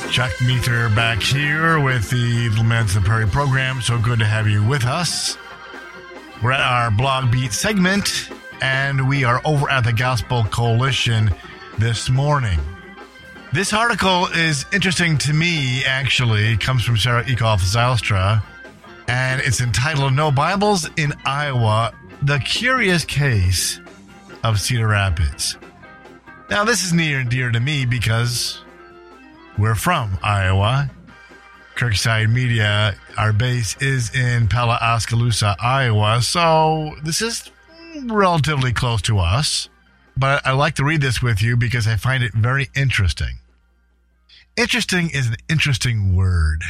Chuck Meether back here with the Little Man of the Prairie program. So good to have you with us. We're at our Blog Beat segment, and we are over at the Gospel Coalition this morning. This article is interesting to me, actually. It comes from Sarah Eekhoff Zylstra, and it's entitled No Bibles in Iowa, The Curious Case of Cedar Rapids. Now, this is near and dear to me because we're from Iowa. Kirkside Media, our base is in Palaoskaloosa, Iowa, so this is relatively close to us. But I like to read this with you because I find it very interesting. Interesting is an interesting word,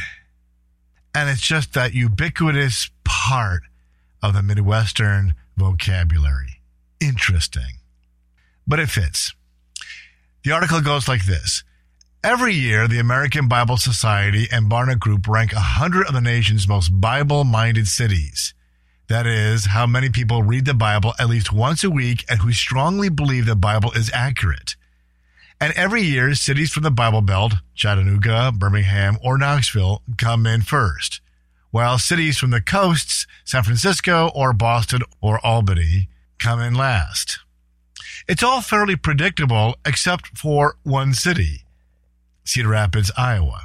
and it's just that ubiquitous part of the Midwestern vocabulary. Interesting. But it fits. The article goes like this. Every year, the American Bible Society and Barna Group rank 100 of the nation's most Bible-minded cities. That is, how many people read the Bible at least once a week and who strongly believe the Bible is accurate. And every year, cities from the Bible Belt, Chattanooga, Birmingham, or Knoxville, come in first, while cities from the coasts, San Francisco, or Boston, or Albany, come in last. It's all fairly predictable except for one city. Cedar Rapids, Iowa.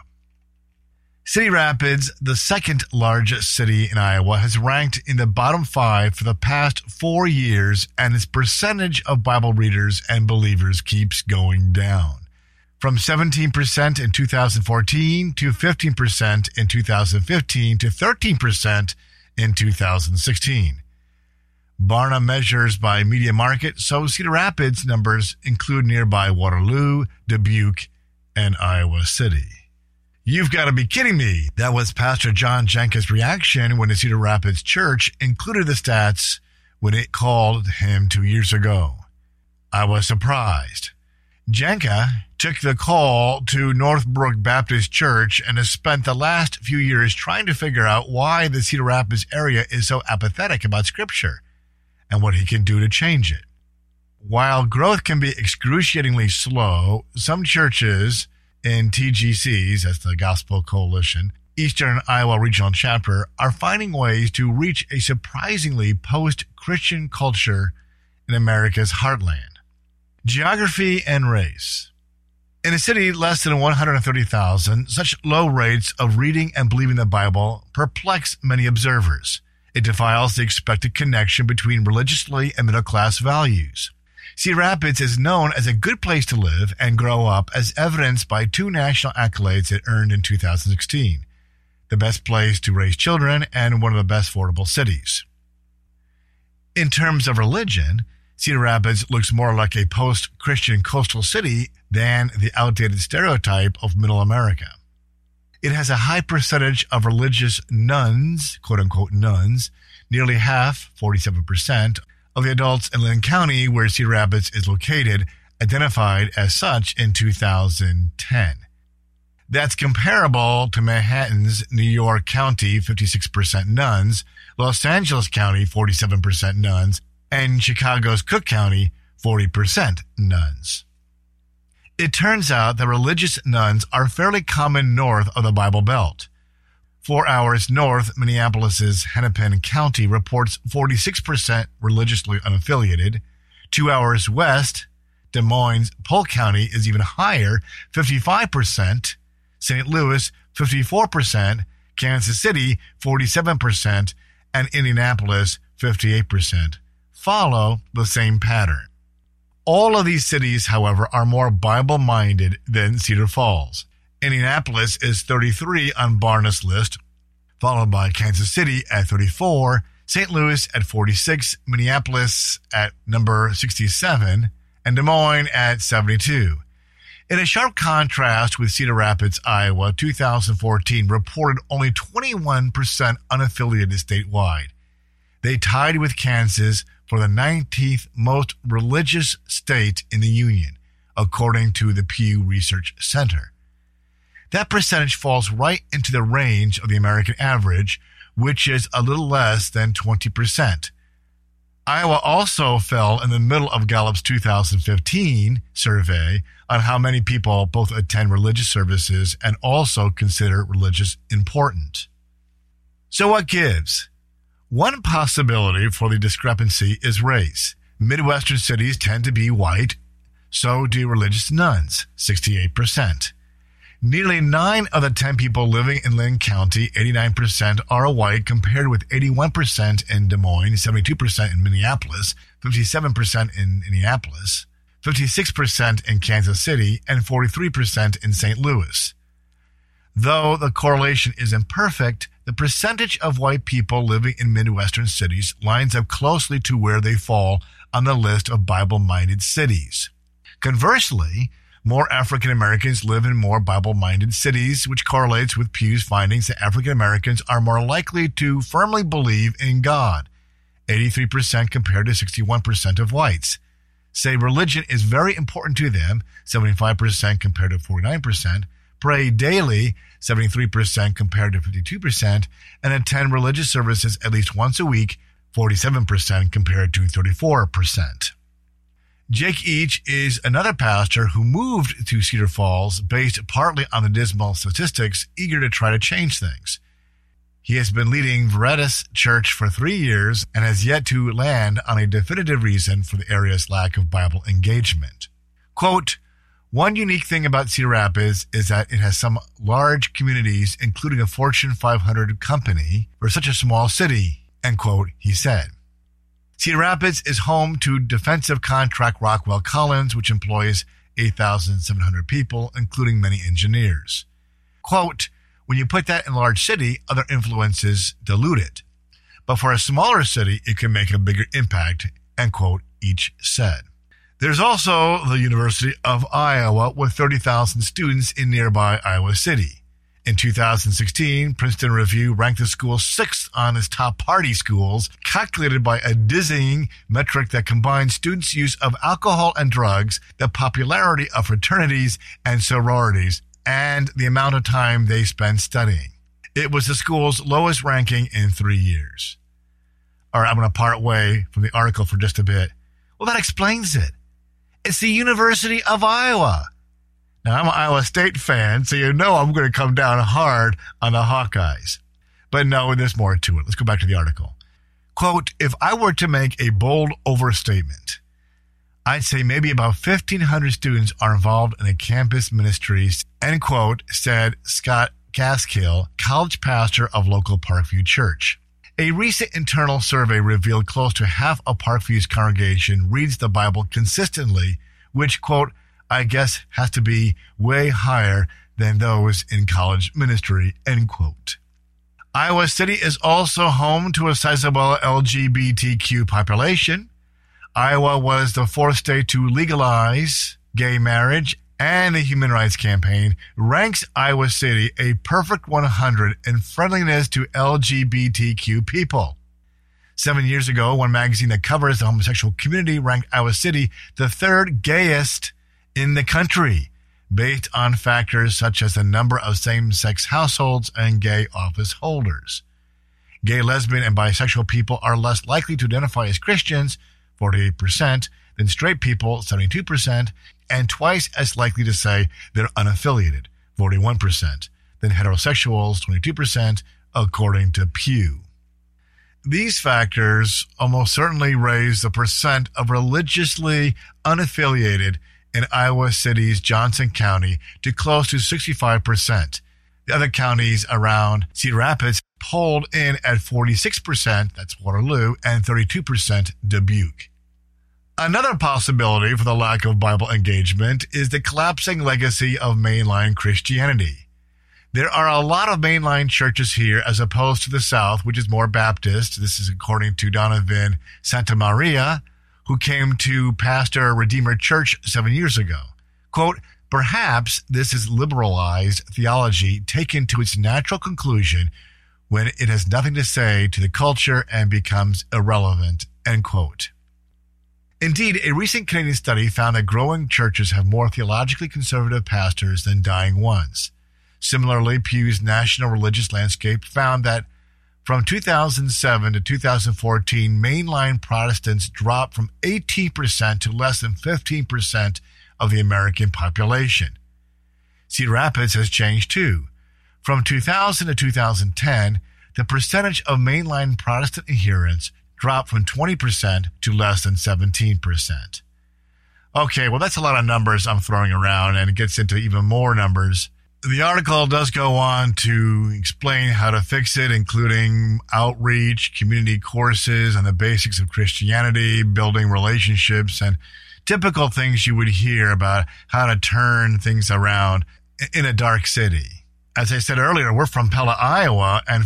Cedar Rapids, the second largest city in Iowa, has ranked in the bottom 5 for the past 4 years, and its percentage of Bible readers and believers keeps going down. From 17% in 2014 to 15% in 2015 to 13% in 2016. Barna measures by media market, so Cedar Rapids numbers include nearby Waterloo, Dubuque, and Iowa City. You've got to be kidding me. That was Pastor John Jenka's reaction when the Cedar Rapids Church included the stats when it called him 2 years ago. I was surprised. Jenka took the call to Northbrook Baptist Church and has spent the last few years trying to figure out why the Cedar Rapids area is so apathetic about Scripture and what he can do to change it. While growth can be excruciatingly slow, some churches in TGCs, that's the Gospel Coalition, Eastern Iowa Regional Chapter, are finding ways to reach a surprisingly post-Christian culture in America's heartland. Geography and race. In a city less than 130,000, such low rates of reading and believing the Bible perplex many observers. It defiles the expected connection between religiously and middle-class values. Cedar Rapids is known as a good place to live and grow up, as evidenced by 2 national accolades it earned in 2016. The best place to raise children and one of the best affordable cities. In terms of religion, Cedar Rapids looks more like a post-Christian coastal city than the outdated stereotype of Middle America. It has a high percentage of religious nuns, quote-unquote nuns, nearly half, 47%, of the adults in Linn County, where Cedar Rapids is located, identified as such in 2010. That's comparable to Manhattan's New York County, 56% nuns, Los Angeles County, 47% nuns, and Chicago's Cook County, 40% nuns. It turns out that religious nuns are fairly common north of the Bible Belt. 4 hours north, Minneapolis's Hennepin County reports 46% religiously unaffiliated. 2 hours west, Des Moines' Polk County is even higher, 55%. St. Louis, 54%. Kansas City, 47%. And Indianapolis, 58%. Follow the same pattern. All of these cities, however, are more Bible-minded than Cedar Falls. Indianapolis is 33 on Barna's list, followed by Kansas City at 34, St. Louis at 46, Minneapolis at number 67, and Des Moines at 72. In a sharp contrast with Cedar Rapids, Iowa, 2014 reported only 21% unaffiliated statewide. They tied with Kansas for the 19th most religious state in the Union, according to the Pew Research Center. That percentage falls right into the range of the American average, which is a little less than 20%. Iowa also fell in the middle of Gallup's 2015 survey on how many people both attend religious services and also consider religious important. So what gives? One possibility for the discrepancy is race. Midwestern cities tend to be white, so do religious nuns, 68%. Nearly 9 of the 10 people living in Linn County, 89%, are white, compared with 81% in Des Moines, 72% in Minneapolis, 57% in Indianapolis, 56% in Kansas City, and 43% in St. Louis. Though the correlation is imperfect, the percentage of white people living in Midwestern cities lines up closely to where they fall on the list of Bible-minded cities. Conversely, more African Americans live in more Bible-minded cities, which correlates with Pew's findings that African Americans are more likely to firmly believe in God, 83% compared to 61% of whites. Say religion is very important to them, 75% compared to 49%, pray daily, 73% compared to 52%, and attend religious services at least once a week, 47% compared to 34%. Jake Each is another pastor who moved to Cedar Falls based partly on the dismal statistics, eager to try to change things. He has been leading Veritas Church for 3 years and has yet to land on a definitive reason for the area's lack of Bible engagement. Quote, "One unique thing about Cedar Rapids is that it has some large communities, including a Fortune 500 company, for such a small city," end quote, he said. Cedar Rapids is home to defensive contract Rockwell Collins, which employs 8,700 people, including many engineers. Quote, "When you put that in a large city, other influences dilute it. But for a smaller city, it can make a bigger impact," end quote, Each said. There's also the University of Iowa with 30,000 students in nearby Iowa City. In 2016, Princeton Review ranked the school 6th on its top party schools, calculated by a dizzying metric that combines students' use of alcohol and drugs, the popularity of fraternities and sororities, and the amount of time they spend studying. It was the school's lowest ranking in 3 years. All right, I'm going to part way from the article for just a bit. Well, that explains it. It's the University of Iowa. Now, I'm an Iowa State fan, so you know I'm going to come down hard on the Hawkeyes. But no, there's more to it. Let's go back to the article. Quote, "If I were to make a bold overstatement, I'd say maybe about 1,500 students are involved in a campus ministry," end quote, said Scott Gaskill, college pastor of local Parkview Church. A recent internal survey revealed close to half of Parkview's congregation reads the Bible consistently, which, quote, "I guess has to be way higher than those in college ministry," end quote. Iowa City is also home to a sizable LGBTQ population. Iowa was the 4th state to legalize gay marriage, and the Human Rights Campaign ranks Iowa City a perfect 100 in friendliness to LGBTQ people. 7 years ago, one magazine that covers the homosexual community ranked Iowa City the 3rd gayest in the country, based on factors such as the number of same-sex households and gay office holders. Gay, lesbian, and bisexual people are less likely to identify as Christians, 48%, than straight people, 72%, and twice as likely to say they're unaffiliated, 41%, than heterosexuals, 22%, according to Pew. These factors almost certainly raise the percent of religiously unaffiliated in Iowa City's Johnson County to close to 65%. The other counties around Cedar Rapids polled in at 46%, that's Waterloo, and 32% Dubuque. Another possibility for the lack of Bible engagement is the collapsing legacy of mainline Christianity. There are a lot of mainline churches here as opposed to the South, which is more Baptist. This is according to Donovan Santamaria, who came to pastor Redeemer Church 7 years ago. Quote, "Perhaps this is liberalized theology taken to its natural conclusion when it has nothing to say to the culture and becomes irrelevant," end quote. Indeed, a recent Canadian study found that growing churches have more theologically conservative pastors than dying ones. Similarly, Pew's National Religious Landscape found that From 2007 to 2014, mainline Protestants dropped from 18% to less than 15% of the American population. Cedar Rapids has changed too. From 2000 to 2010, the percentage of mainline Protestant adherents dropped from 20% to less than 17%. Okay, well, that's a lot of numbers I'm throwing around, and it gets into even more numbers. The article does go on to explain how to fix it, including outreach, community courses on the basics of Christianity, building relationships, and typical things you would hear about how to turn things around in a dark city. As I said earlier, we're from Pella, Iowa, and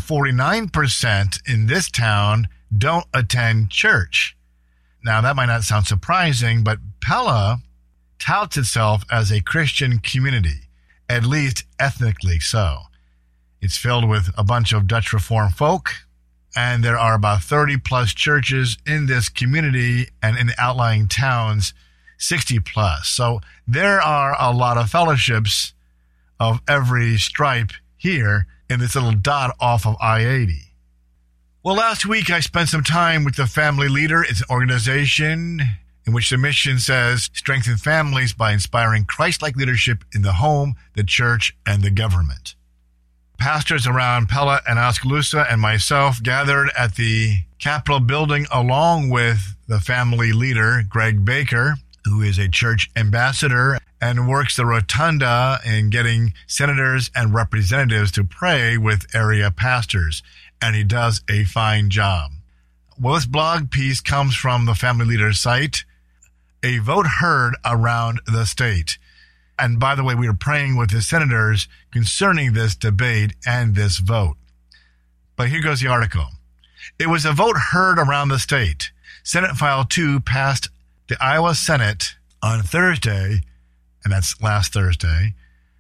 49% in this town don't attend church. Now, that might not sound surprising, but Pella touts itself as a Christian community, at least ethnically so. It's filled with a bunch of Dutch Reformed folk, and there are about 30-plus churches in this community, and in the outlying towns, 60-plus. So there are a lot of fellowships of every stripe here in this little dot off of I-80. Well, last week I spent some time with the Family Leader. It's an organization in which the mission says, strengthen families by inspiring Christ-like leadership in the home, the church, and the government. Pastors around Pella and Oskaloosa and myself gathered at the Capitol building along with the Family Leader, Greg Baker, who is a church ambassador and works the rotunda in getting senators and representatives to pray with area pastors. And he does a fine job. Well, this blog piece comes from the Family Leader site, a vote heard around the state. And by the way, we are praying with the senators concerning this debate and this vote. But here goes the article. It was a vote heard around the state. Senate File 2 passed the Iowa Senate on Thursday, and that's last Thursday,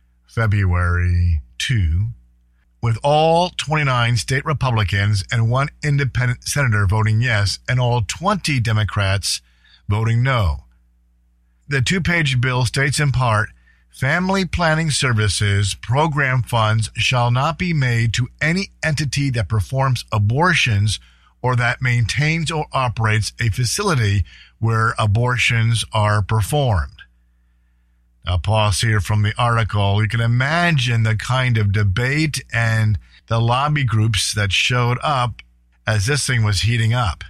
February 2, with all 29 state Republicans and one independent senator voting yes, and all 20 Democrats voting no. The two-page bill states in part, family planning services program funds shall not be made to any entity that performs abortions or that maintains or operates a facility where abortions are performed. I'll pause here from the article. You can imagine the kind of debate and the lobby groups that showed up as this thing was heating up.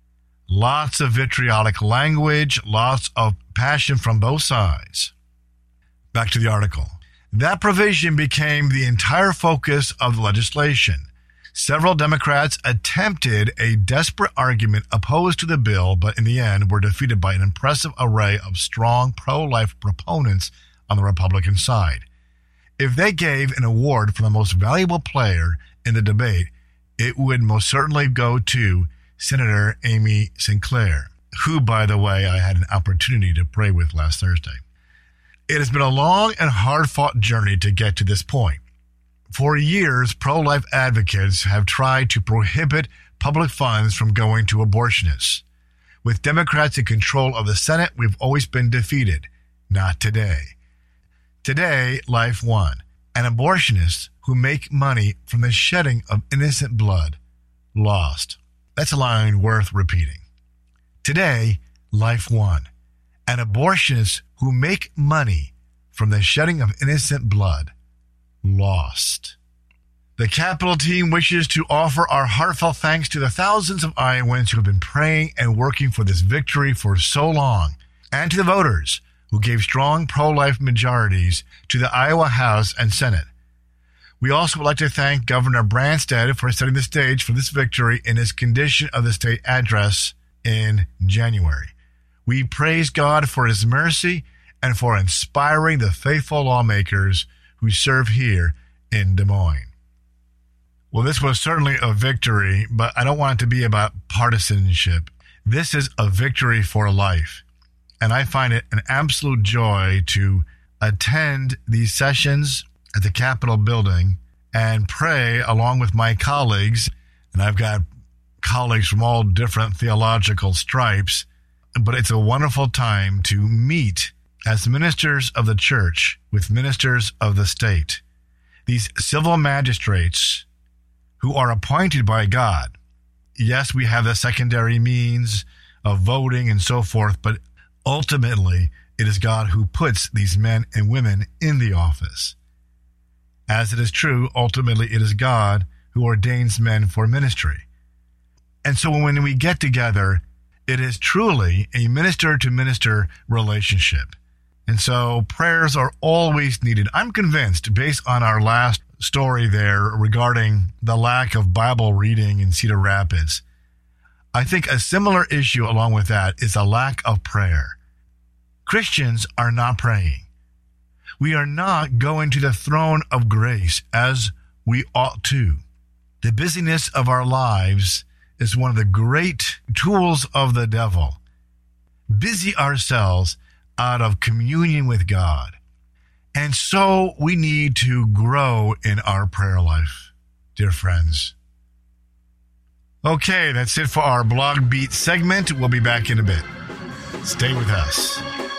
Lots of vitriolic language, lots of passion from both sides. Back to the article. That provision became the entire focus of the legislation. Several Democrats attempted a desperate argument opposed to the bill, but in the end were defeated by an impressive array of strong pro-life proponents on the Republican side. If they gave an award for the most valuable player in the debate, it would most certainly go to Senator Amy Sinclair, who, by the way, I had an opportunity to pray with last Thursday. It has been a long and hard-fought journey to get to this point. For years, pro-life advocates have tried to prohibit public funds from going to abortionists. With Democrats in control of the Senate, we've always been defeated. Not today. Today, life won. And abortionists who make money from the shedding of innocent blood lost. That's a line worth repeating. Today, life won. And abortionists who make money from the shedding of innocent blood lost. The Capitol team wishes to offer our heartfelt thanks to the thousands of Iowans who have been praying and working for this victory for so long, and to the voters who gave strong pro-life majorities to the Iowa House and Senate. We also would like to thank Governor Branstad for setting the stage for this victory in his Condition of the State address in January. We praise God for his mercy and for inspiring the faithful lawmakers who serve here in Des Moines. Well, this was certainly a victory, but I don't want it to be about partisanship. This is a victory for life, and I find it an absolute joy to attend these sessions at the Capitol building and pray along with my colleagues, and I've got colleagues from all different theological stripes, but it's a wonderful time to meet as ministers of the church with ministers of the state. These civil magistrates who are appointed by God. Yes, we have the secondary means of voting and so forth, but ultimately, it is God who puts these men and women in the office. As it is true, ultimately, it is God who ordains men for ministry. And so when we get together, it is truly a minister-to-minister relationship. And so prayers are always needed. I'm convinced, based on our last story there regarding the lack of Bible reading in Cedar Rapids, I think a similar issue along with that is a lack of prayer. Christians are not praying. We are not going to the throne of grace as we ought to. The busyness of our lives is one of the great tools of the devil. Busy ourselves out of communion with God. And so we need to grow in our prayer life, dear friends. Okay, that's it for our Blog Beat segment. We'll be back in a bit. Stay with us.